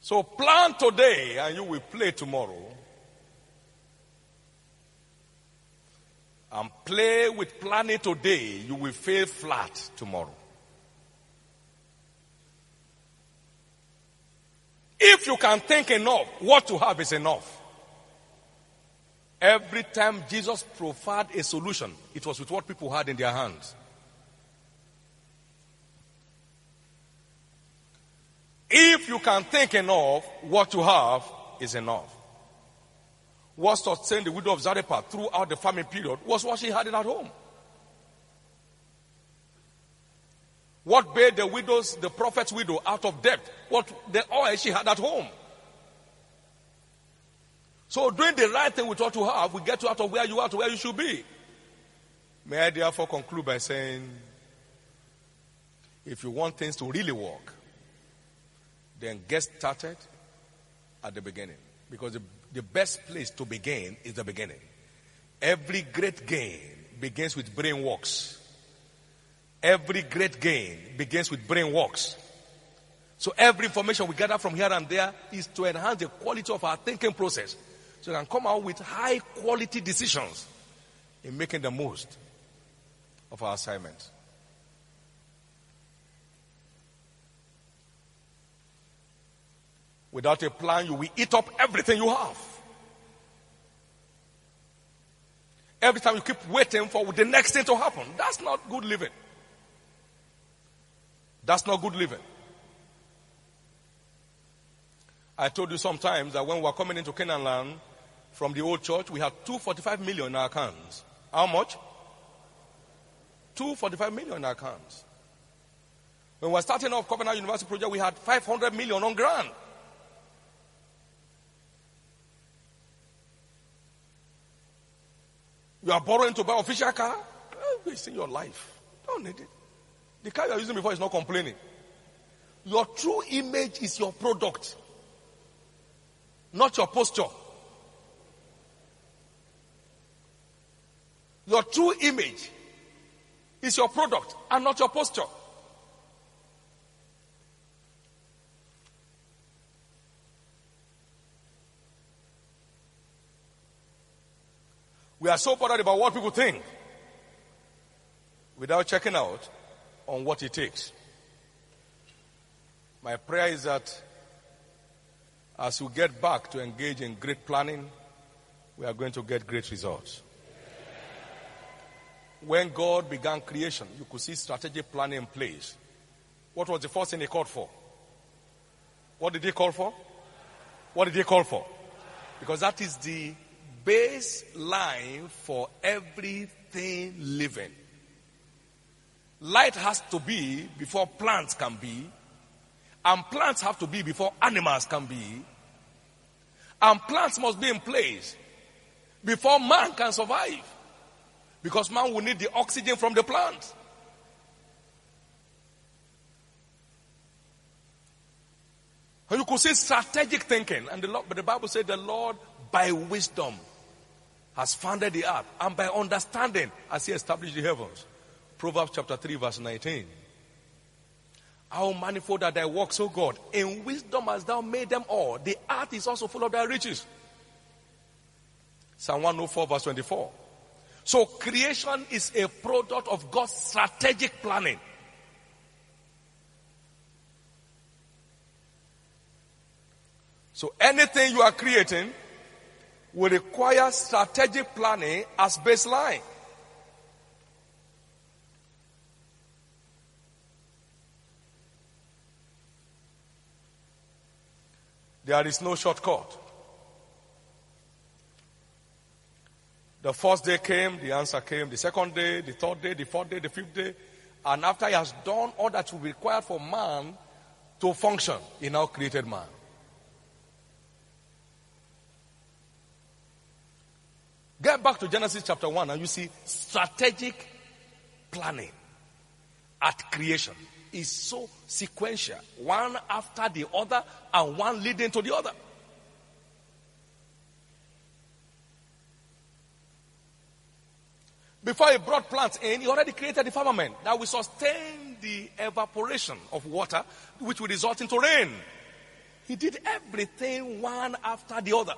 So plan today and you will play tomorrow. And play with planning today, you will fail flat tomorrow. If you can think enough, what you have is enough. Every time Jesus proffered a solution, it was with what people had in their hands. If you can think enough, what you have is enough. What sustained the widow of Zarephath throughout the famine period was what she had at home. What bailed the prophet's widow out of debt? What the oil she had at home. So doing the right thing with what you have, we get you out of where you are to where you should be. May I therefore conclude by saying, if you want things to really work, then get started at the beginning. Because the best place to begin is the beginning. Every great gain begins with brain works. Every great gain begins with brain works. So every information we gather from here and there is to enhance the quality of our thinking process. So we can come out with high quality decisions in making the most of our assignments. Without a plan, you will eat up everything you have. Every time you keep waiting for the next thing to happen, that's not good living. That's not good living. I told you sometimes that when we were coming into Canaan land from the old church, we had 245 million in our accounts. How much? 245 million in our accounts. When we were starting off Covenant University project, we had 500 million on grant. You are borrowing to buy an official car? Wasting your life. Don't need it. The car you are using before is not complaining. Your true image is your product, not your posture. Your true image is your product and not your posture. We are so bothered about what people think without checking out on what it takes. My prayer is that as we get back to engage in great planning, we are going to get great results. When God began creation, you could see strategic planning in place. What was the first thing he called for? What did he call for? What did he call for? Because that is the baseline for everything living. Light has to be before plants can be, and plants have to be before animals can be, and plants must be in place before man can survive, because man will need the oxygen from the plant. And you could see strategic thinking, and but the Bible said the Lord by wisdom has founded the earth, and by understanding has he established the heavens. Proverbs chapter 3 verse 19. How manifold are thy works, O God. In wisdom hast thou made them all. The earth is also full of thy riches. Psalm 104 verse 24. So creation is a product of God's strategic planning. So anything you are creating will require strategic planning as baseline. There is no shortcut. The first day came, the answer came. The second day, the third day, the fourth day, the fifth day. And after he has done all that will be required for man to function, he now created man. Get back to Genesis chapter 1 and you see strategic planning at creation is so sequential, one after the other and one leading to the other. Before he brought plants in, he already created the firmament that will sustain the evaporation of water, which will result into rain. He did everything one after the other.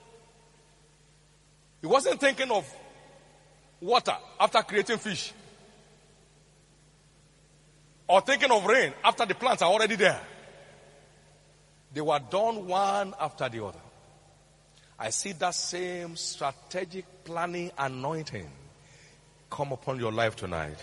He wasn't thinking of water after creating fish, or thinking of rain after the plants are already there. They were done one after the other. I see that same strategic planning anointing come upon your life tonight.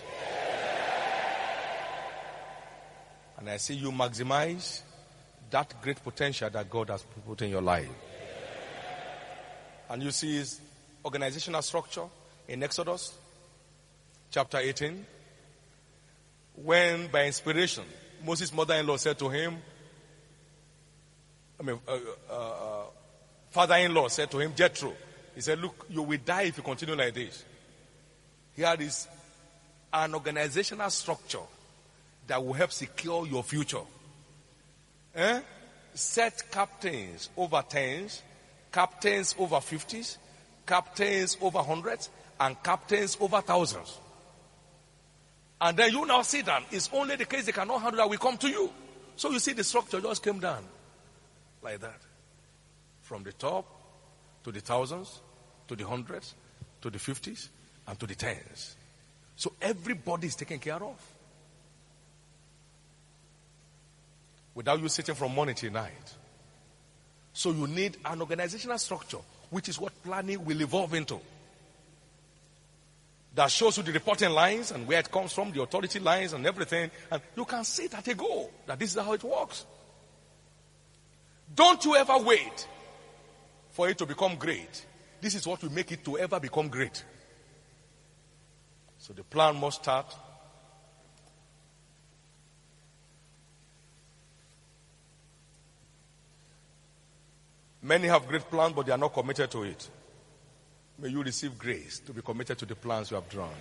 And I see you maximize that great potential that God has put in your life. And you see his organizational structure in Exodus chapter 18, when by inspiration Moses' mother-in-law said to him, father-in-law said to him, Jethro, he said, look, you will die if you continue like this. Here is an organizational structure that will help secure your future. Set captains over tens, captains over 50s, captains over hundreds, and captains over thousands. And then you now see that it's only the case they cannot handle that will come to you. So you see the structure just came down like that. From the top to the thousands, to the hundreds, to the 50s, and to the tens. So everybody is taken care of. Without you sitting from morning till night. So you need an organizational structure, which is what planning will evolve into. That shows you the reporting lines and where it comes from, the authority lines and everything. And you can see it at a go, that this is how it works. Don't you ever wait for it to become great. This is what will make it to ever become great. So the plan must start. Many have great plans, but they are not committed to it. May you receive grace to be committed to the plans you have drawn.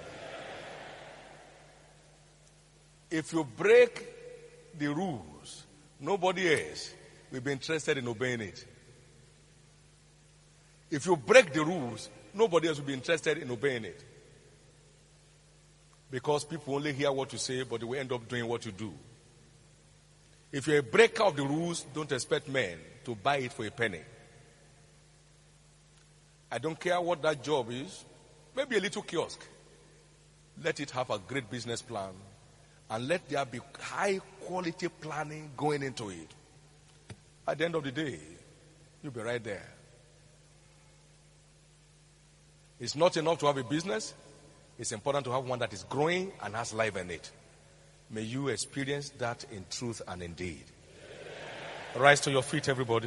If you break the rules, nobody else will be interested in obeying it. If you break the rules, nobody else will be interested in obeying it. Because people only hear what you say, but they will end up doing what you do. If you're a breaker of the rules, don't expect men to buy it for a penny. I don't care what that job is. Maybe a little kiosk. Let it have a great business plan. And let there be high quality planning going into it. At the end of the day, you'll be right there. It's not enough to have a business. It's important to have one that is growing and has life in it. May you experience that in truth and in deed. Rise to your feet, everybody.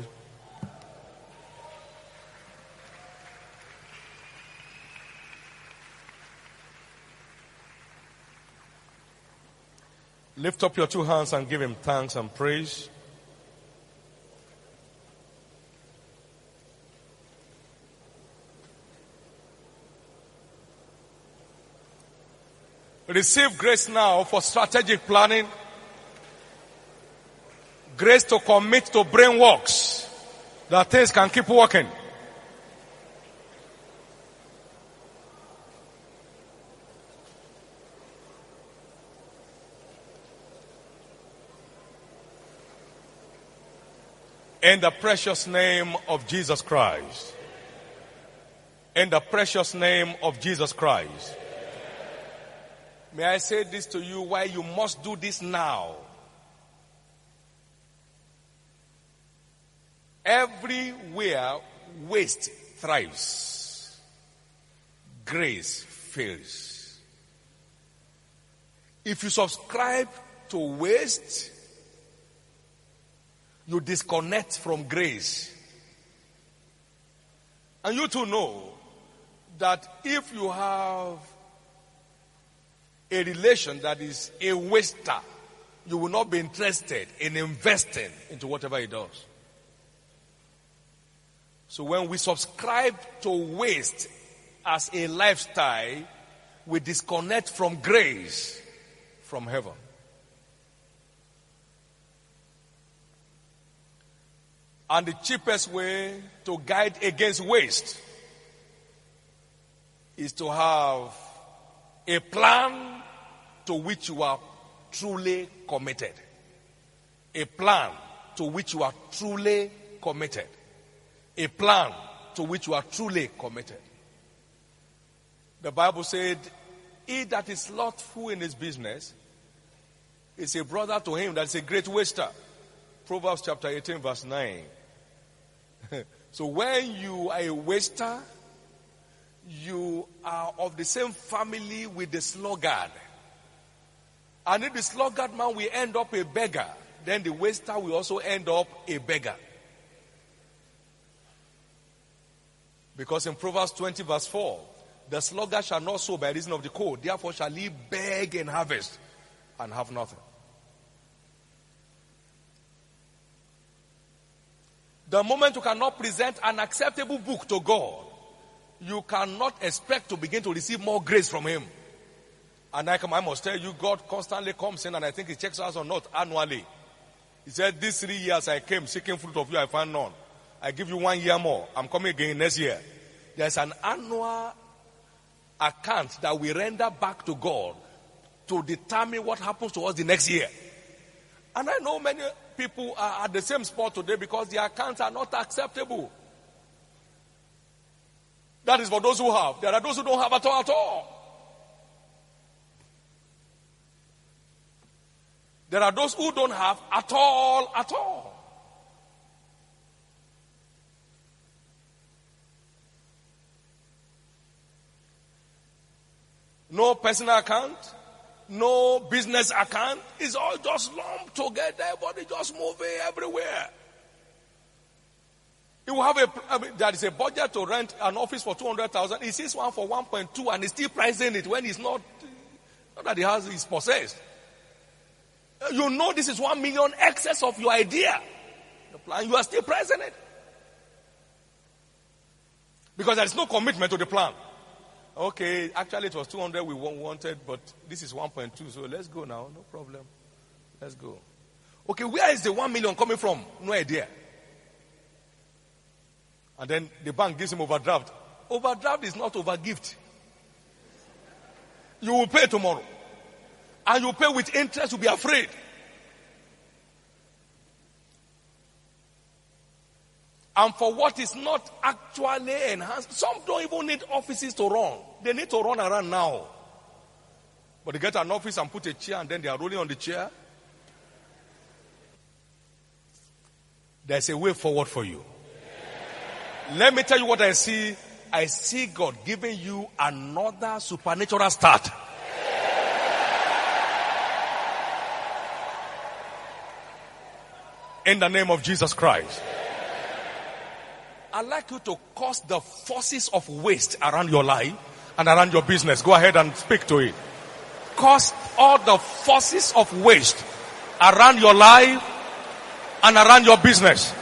Lift up your two hands and give him thanks and praise. Receive grace now for strategic planning. Grace to commit to brain works, that things can keep working. In the precious name of Jesus Christ. In the precious name of Jesus Christ. May I say this to you, why you must do this now. Everywhere waste thrives, grace fails. If you subscribe to waste, you disconnect from grace. And you too know that if you have a relation that is a waster, you will not be interested in investing into whatever he does. So when we subscribe to waste as a lifestyle, we disconnect from grace, from heaven. And the cheapest way to guide against waste is to have a plan to which you are truly committed. A plan to which you are truly committed. A plan to which you are truly committed. The Bible said, he that is slothful in his business is a brother to him that is a great waster. Proverbs chapter 18 verse 9. So when you are a waster, you are of the same family with the sluggard. And if the sluggard man will end up a beggar, then the waster will also end up a beggar. Because in Proverbs 20 verse 4, the sluggard shall not sow by reason of the cold, therefore shall he beg and harvest and have nothing. The moment you cannot present an acceptable book to God, you cannot expect to begin to receive more grace from him. And I must tell you, God constantly comes in, and I think he checks us or not annually. He said, these 3 years I came seeking fruit of you, I found none. I give you 1 year more. I'm coming again next year. There's an annual account that we render back to God to determine what happens to us the next year. And I know many people are at the same spot today because their accounts are not acceptable. That is for those who have. There are those who don't have at all. There are those who don't have at all. No personal account, no business account. It's all just lumped together. Everybody just moving everywhere. You will have there is a budget to rent an office for 200,000. He sees one for 1.2 and he's still pricing it when it's not that the house is possessed. You know this is 1 million excess of your idea. The plan, you are still pricing it. Because there is no commitment to the plan. Okay, actually it was 200 we wanted, but this is 1.2, so let's go now, no problem. Let's go. Okay, where is the 1 million coming from? No idea. And then the bank gives him overdraft. Overdraft is not overgift. You will pay tomorrow. And you pay with interest, you'll be afraid. And for what is not actually enhanced, some don't even need offices to run. They need to run around now. But they get an office and put a chair and then they are rolling on the chair. There's a way forward for you. Let me tell you what I see. I see God giving you another supernatural start. In the name of Jesus Christ. I'd like you to curse the forces of waste around your life and around your business. Go ahead and speak to it. Curse all the forces of waste around your life and around your business.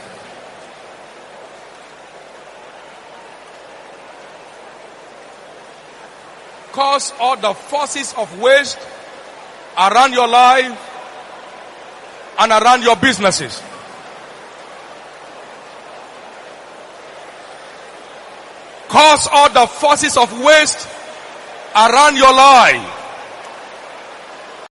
Curse all the forces of waste around your life and around your businesses. Cause all the forces of waste around your life